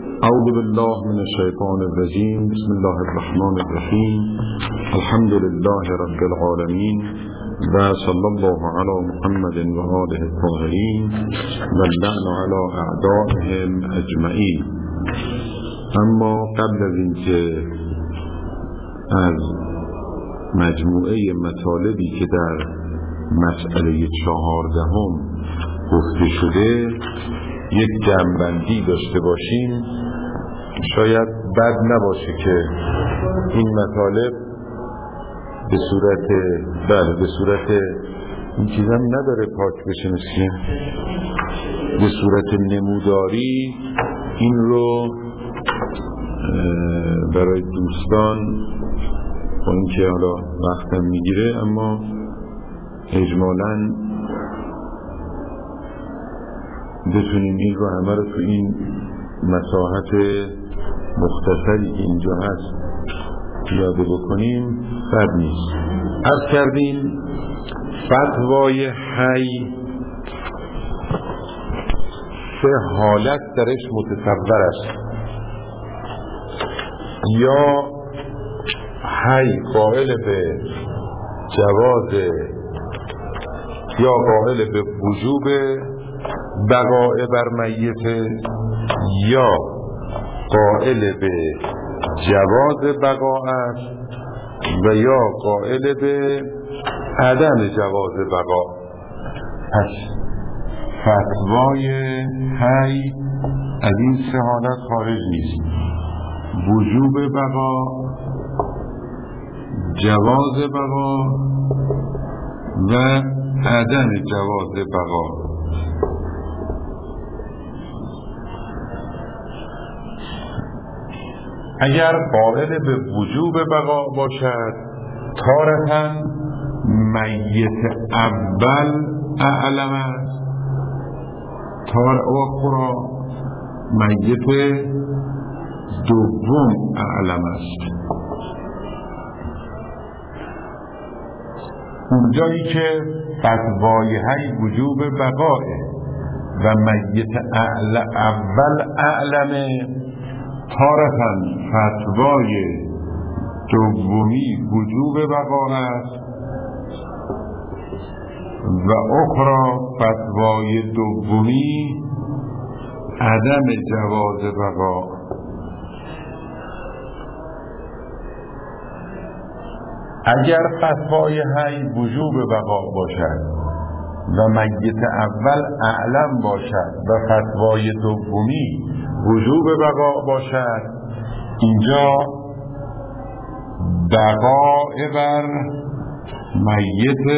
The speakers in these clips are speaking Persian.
اعوذ بالله من الشیطان الرجیم. بسم الله الرحمن الرحیم. الحمد لله رب العالمین و صلی الله علی محمد و آله الطاهرین و اللعن علی اعدائهم اجمعین. اما قبل از اینکه از مجموعه مطالبی که در مسئله 14 گفته شده یک جمع‌بندی داشته باشیم، شاید بد نباشه که این مطالب به صورت این چیزم نداره پاک بشه، مثل به صورت نموداری این رو برای دوستان با اینکه حالا وقتم میگیره اما اجمالاً بتونیم این رو همه رو تو این مساحت مختصری که اینجا هست پیاده بکنیم بد نیست. عرض کردیم فتوای حی 3 حالت درش متصور است. یا حی قائل به جواز یا قائل به وجوب بقاء بر میت، یا قائل به جواز بقاء است و یا قائل به عدم جواز بقاء. پس فتوای حی از این 3 حالت خارج نیست: وجوب بقاء، جواز بقاء و عدم جواز بقاء. اگر قائل به وجوب بقاء باشد، تارةً میت اول اعلم است، تارة اخرى میت دوم اعلم است. اونجایی که فتوای حی وجوب بقاء و میت اول اعلمه، تارةً فتوای دومی وجوب بقاء است و اخرى فتوای دومی عدم جواز بقاء. اگر فتوای حی وجوب بقاء باشد و میت اول اعلم باشد و فتوای دومی وجوب بقاء باشد، اینجا بقاء بر میت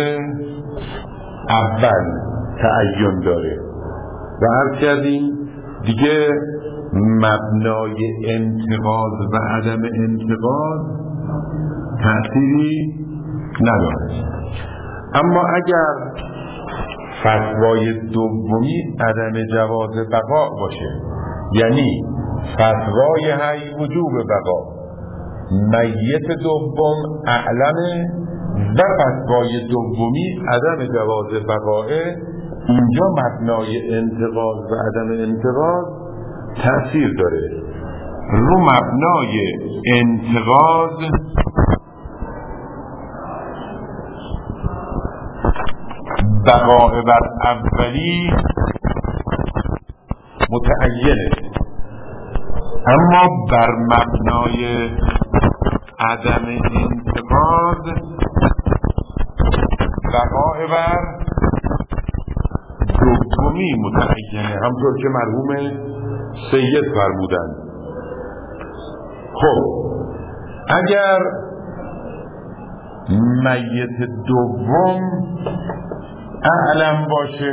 اول تعین داره و عرض کردیم دیگه مبنای انتقاض و عدم انتقاض تأثیری نداره. اما اگر فتوای دومی عدم جواز بقاء باشه، یعنی فتوای حی وجوب بقاء، میت دوم اعلمه و فتوای دومی عدم جواز بقاء، اینجا مبنای انتقاض و عدم انتقاض تأثیر داره. رو مبنای انتقاض بقاء بر اولی متعینه، اما بر مبنای عدم انتقاض بقاء بر دومی متعینه، همطور که مرحوم سید فرمودند. خب اگر میت دوم اعلم باشه،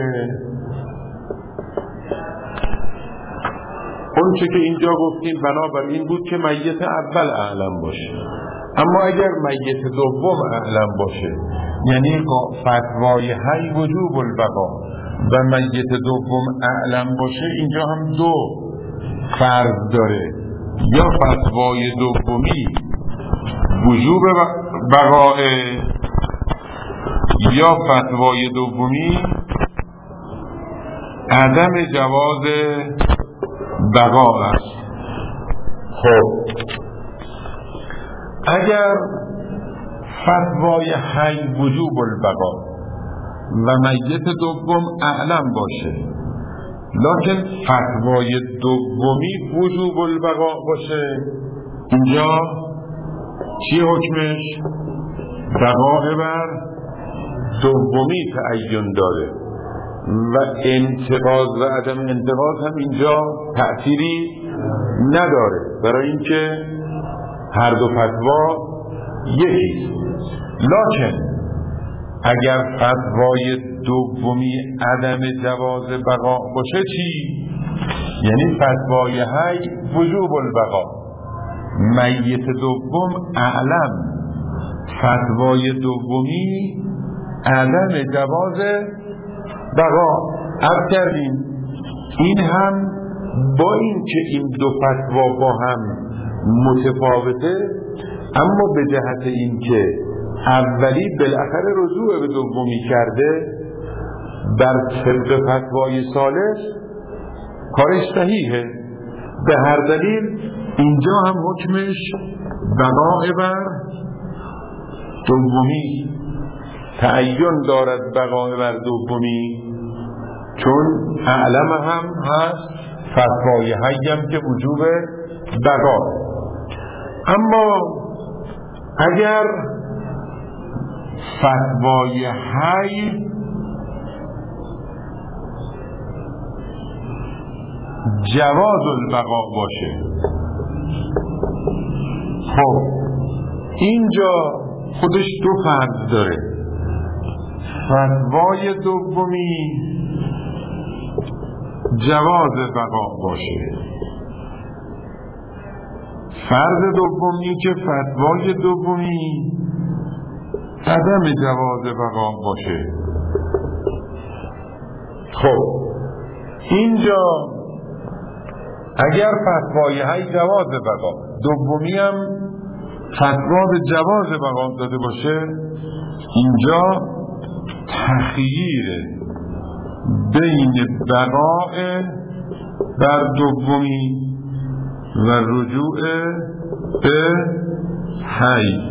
اون چه که اینجا گفتیم بنابر این بود که میت اول اعلم باشه. اما اگر میت دوم اعلم باشه، یعنی فتوای حی وجوب البقاء و میت دوم اعلم باشه، اینجا هم 2 فرض داره: یا فتوای دومی وجوب بقاء، یا فتوای دومی عدم جواز بقا است. خب اگر فتوای حی وجوب البقا و میت دوم اعلم باشه، لکن فتوای دومی وجوب البقا باشه، اینجا چی حکمش؟ بقا بر دومی تعین داره و انتقاض و عدم انتقاض هم اینجا تأثیری نداره، برای اینکه هر دو فتوا یکیست. لکن اگر فتوای دومی عدم جواز بقا باشه چی؟ یعنی فتوای حی وجوب البقا، میت دوم اعلم، فتوای دومی عدم جواز بقا. عرض کردیم این هم با این که این دو فتوا با هم متفاوته، اما به جهت این که اولی بالاخره رجوع به دومی کرده در طبق فتوای ثالث کارش صحیحه، به هر دلیل اینجا هم حکمش بقا بر دومی تعین دارد، بقا بر دومی، چون اعلم هم هست، فتوای حی هم که وجوب بقا. اما اگر فتوای حی جواز البقا باشه، خب اینجا خودش دو فرض داره. فتوای دومی جواز بقا باشه، فرض دومی که فتوای دومی عدم جواز بقا باشه. خب اینجا اگر فتوای حی جواز بقا، دومی هم فتوا به جواز بقا داده باشه، اینجا تخییر بین بقاء بر دومی و رجوع به حی.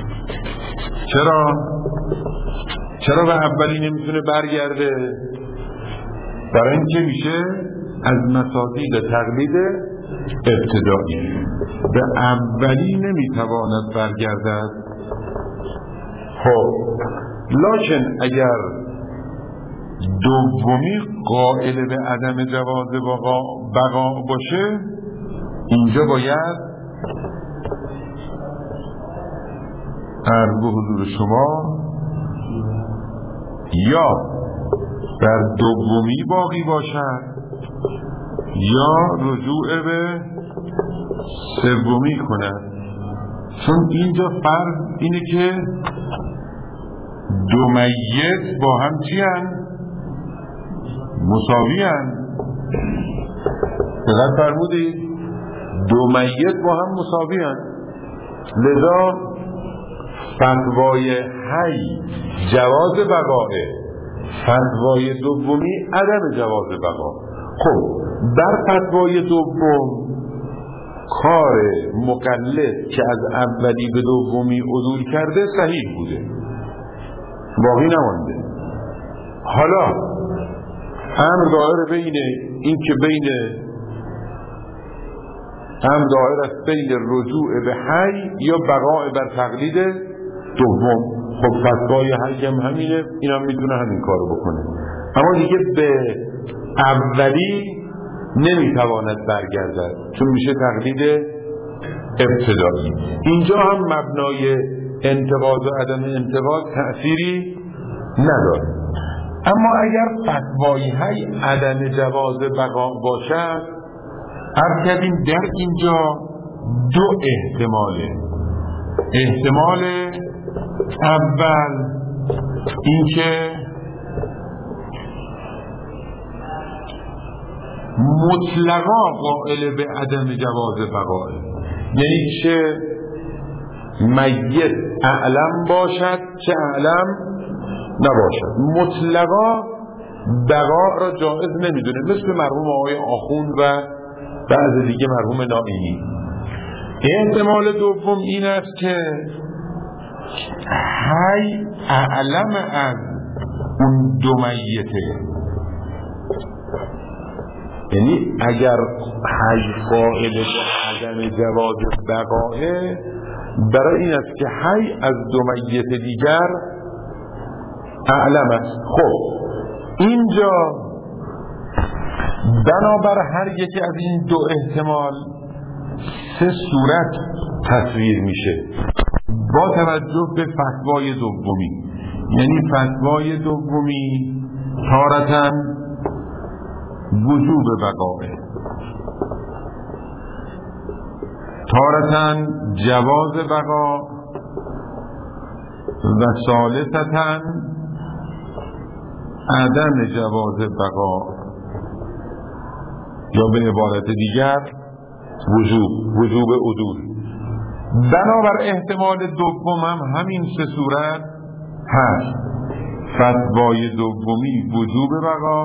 چرا به اولی نمیتونه برگرده؟ برای اینکه میشه از مصادیق تقلید ابتدایی، به اولی نمیتواند برگردد. خب لکن اگر دومی قائل به عدم جواز بقا باشه، اینجا باید عرض به حضور شما یا در دومی باقی باشد یا رجوع به سومی کند، چون اینجا فرض اینه که دو میت با هم چی هن؟ مساوی هن. دقت فرمودید؟ دو میت با هم مساوی هن، لذا فتوای حی جواز بقاه، فتوای دومی عدم جواز بقا. خب در فتوای دوم کار مقلد که از اولی به دومی عدول کرده صحیح بوده، باقی نمانده. حالا امر دائر بین این که امر دائر است بین رجوع به حی یا بقاء بر تقلید دوم. خب فتوای حی هم همینه، این هم میتونه همین کارو بکنه، اما دیگه به اولی نمیتواند برگردد چون میشه تقلید ابتدایی. اینجا هم مبنای انتقاض و عدم انتقاض تأثیری نداره. اما اگر فتوای حی عدم جواز بقا باشد، عرض کردیم در اینجا دو احتماله. احتمال اول اینکه مطلقا قائل به عدم جواز بقا، یعنی چه میت اعلم باشد چه اعلم نباشد، مطلقا بقا را جائز نمیدونه، مثل مرحوم آقای آخوند و بعض دیگه مرحوم نائینی. احتمال دوم این است که حی اعلم از اون دو میته، یعنی اگر حی قائل به عدم جواز بقائه، برای این است که حی از دو میت دیگر اعلم است. خب اینجا بنابر هر یکی از این دو احتمال سه صورت تصویر میشه با توجه به فتوای دومی. یعنی فتوای دومی تارتاً وجوب بقائه، تارتاً جواز بقا و ثالثتاً عدم جواز بقا، یا به عبارت دیگر وجوب عدول. بنابر احتمال دوم هم همین سه صورت هست. فتوای دومی وجوب بقا،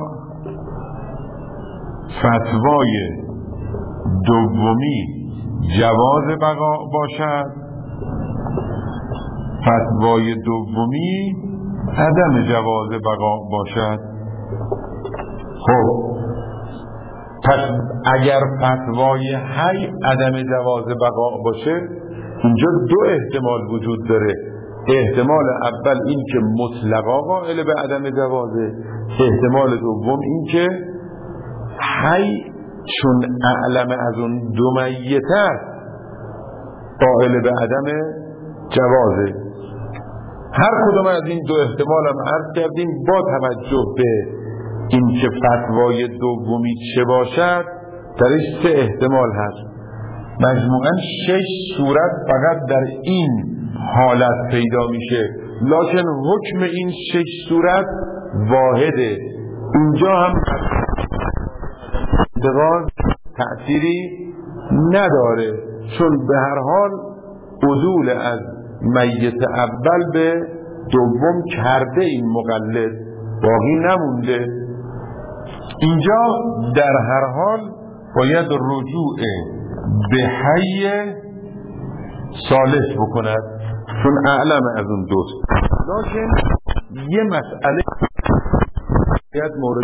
فتوای دومی جواز بقا باشد، فتوای دومی عدم جواز بقا باشد. خب پس اگر فتوای حی عدم جواز بقا باشه، اینجا دو احتمال وجود داره. احتمال اول این که مطلقا قائل به عدم جوازه، احتمال دوم این که حی چون اعلم از اون دو میته قائل به عدم جوازه. هر کدوم از این دو احتمال هم عرض کردیم با توجه به این که فتوای دومی چه باشد درش سه احتمال هست. مجموعاً 6 صورت فقط در این حالت پیدا میشه، لکن حکم این 6 صورت واحده. اینجا هم تأثیری نداره، چون به هر حال عدول از میت اول به دوم کرده این مقلد، باقی نمونده. اینجا در هر حال باید رجوع به حی ثالث بکند، چون اعلم از اون دوست. لکن یه مسئله باید مورد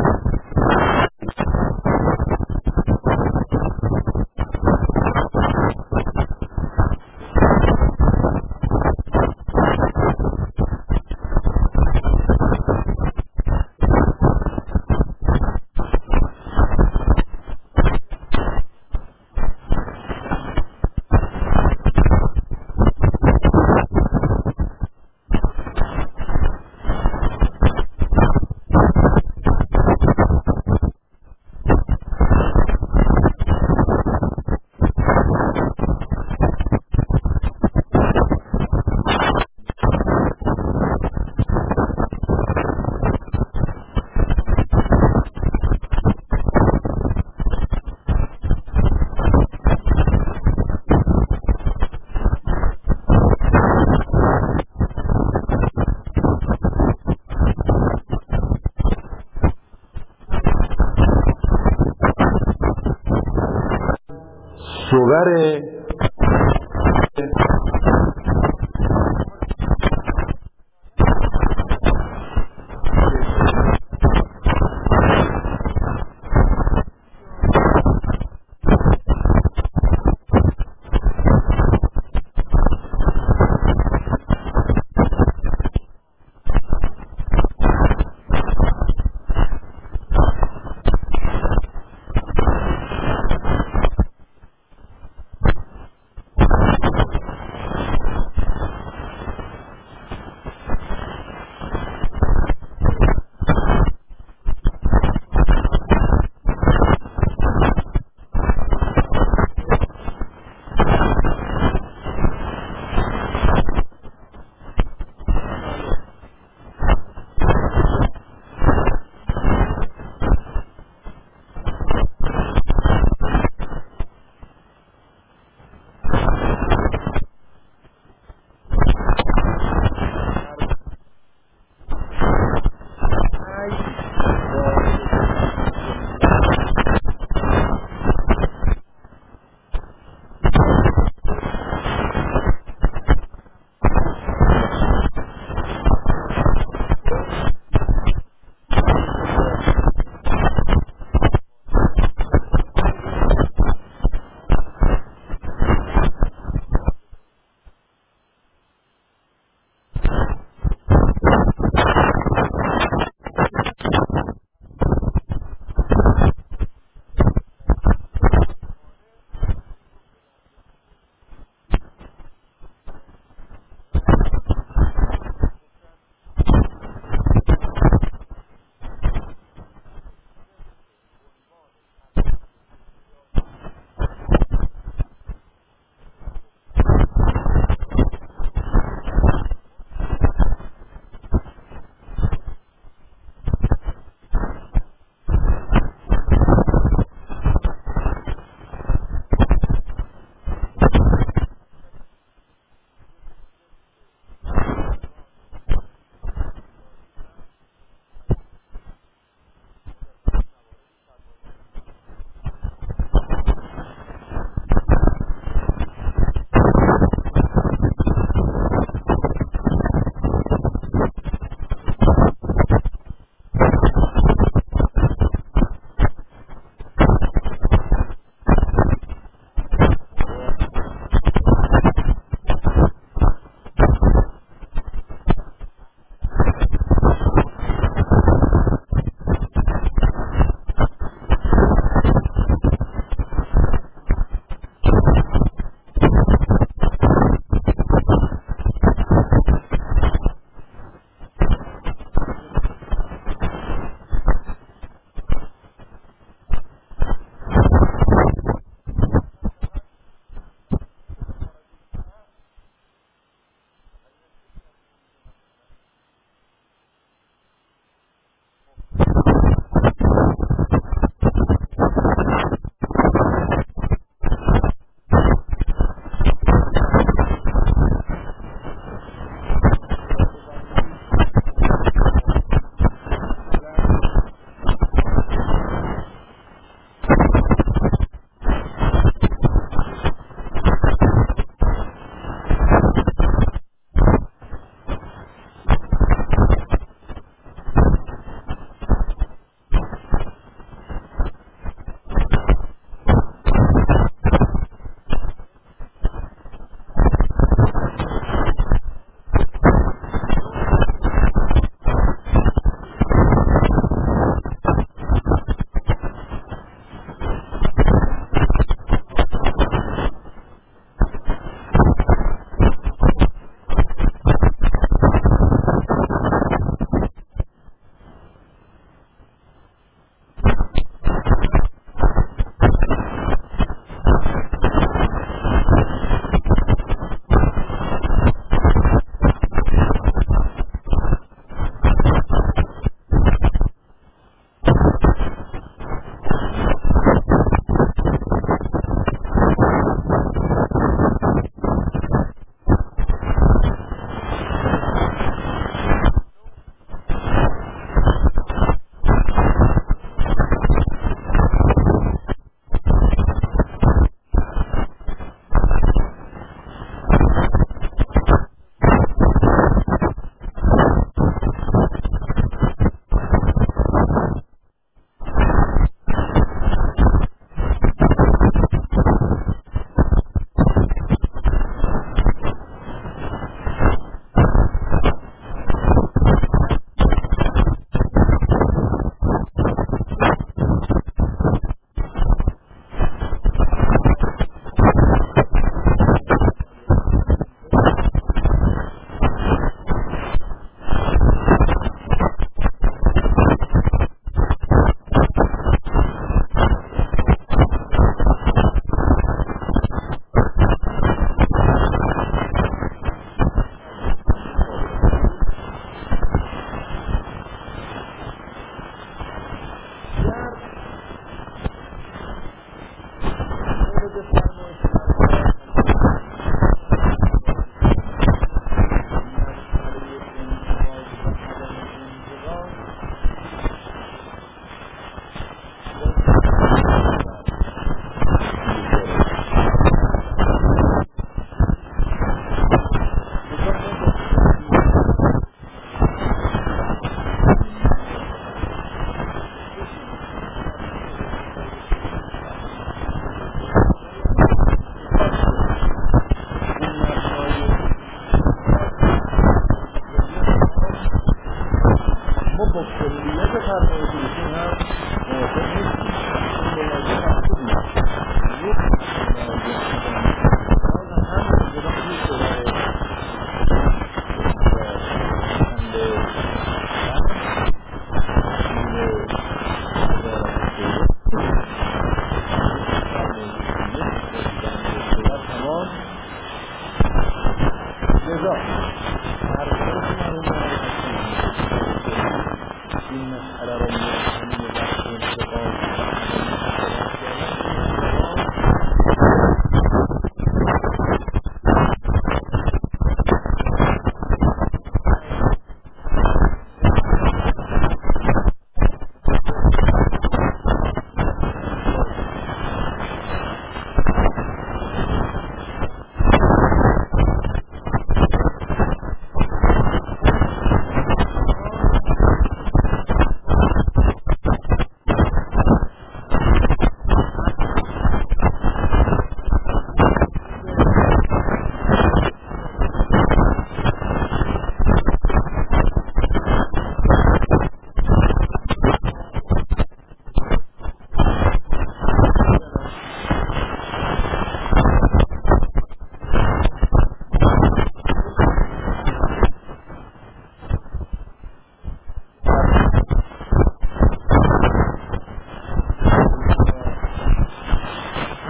صور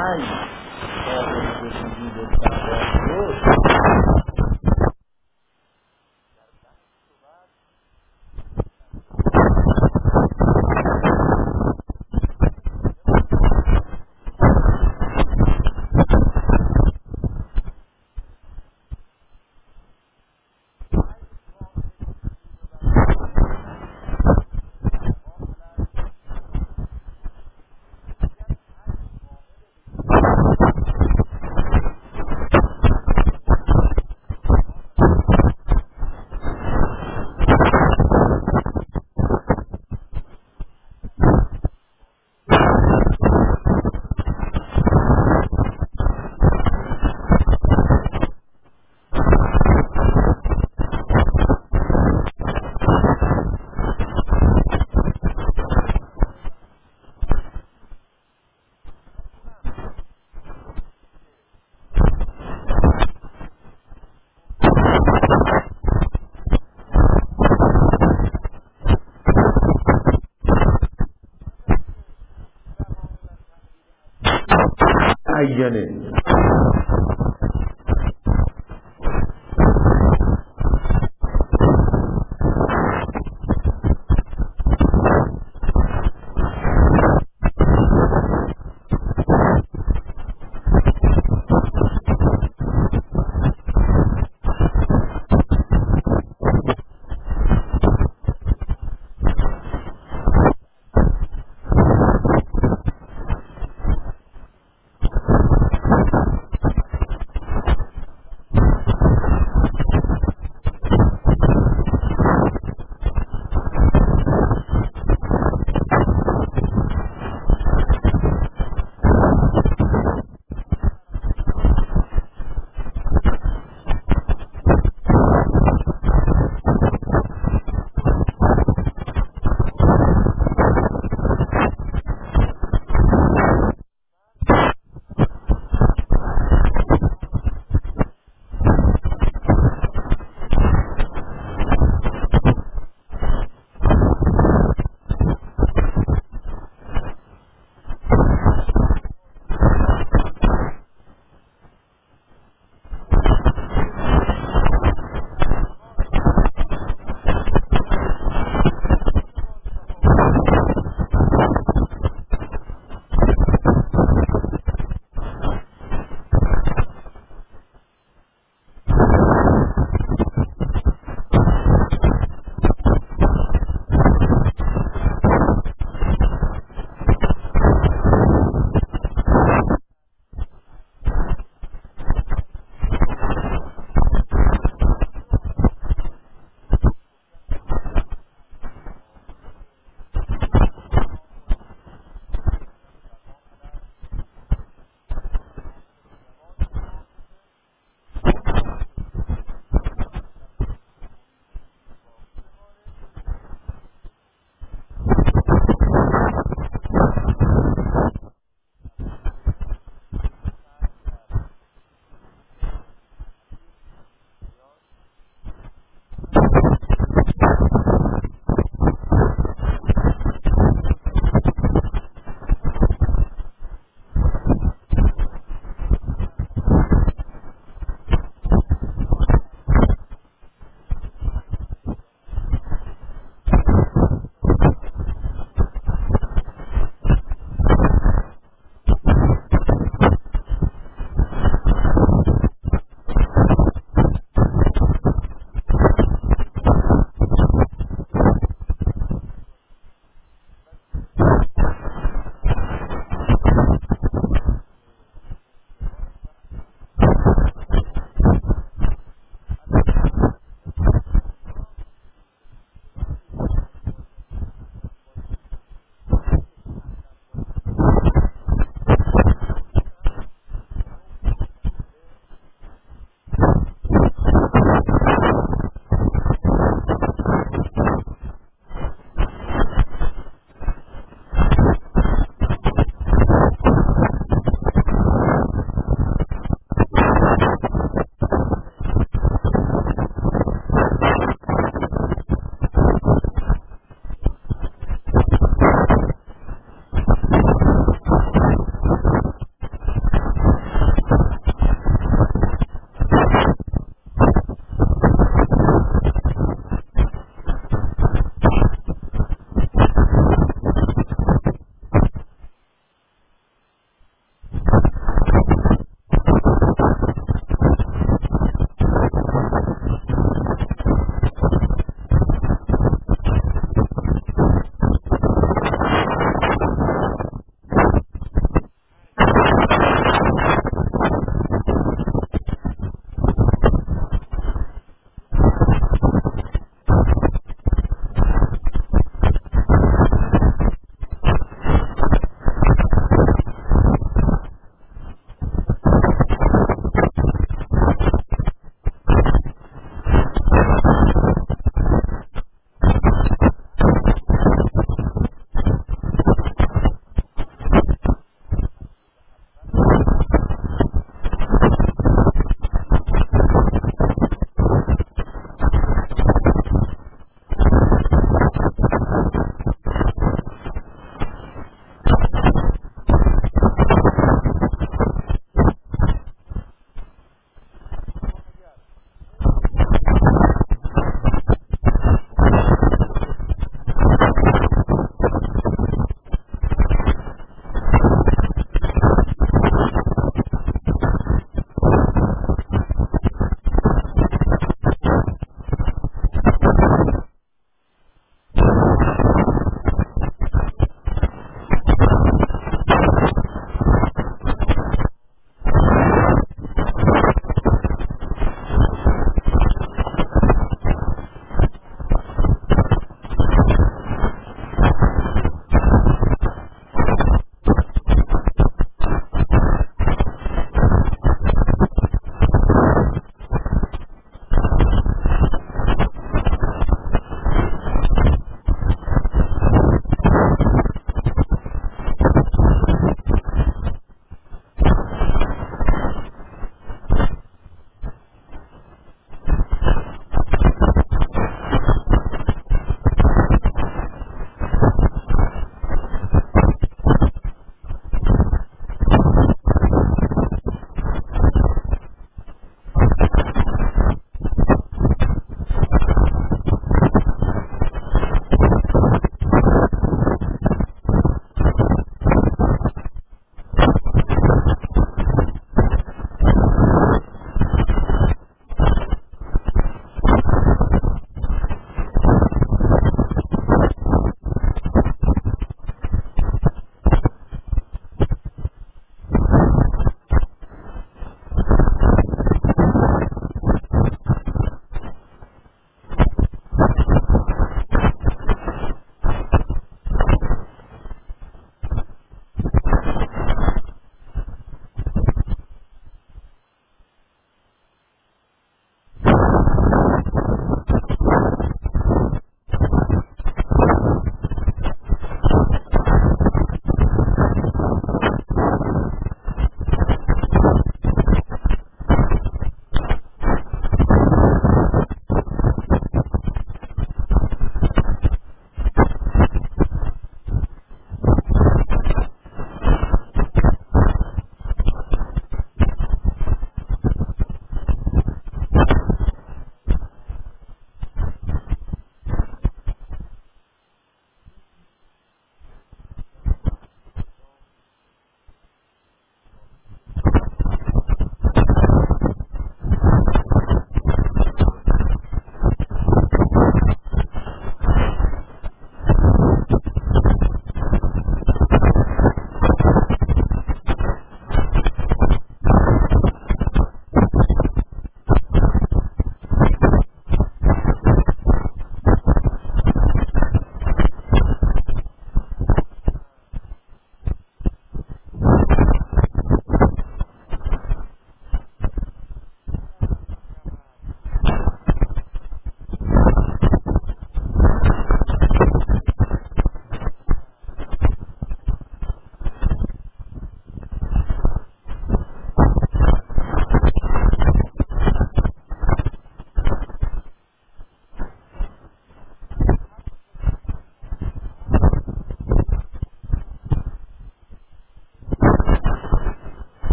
حی قابل به وجود بقا شد، معینه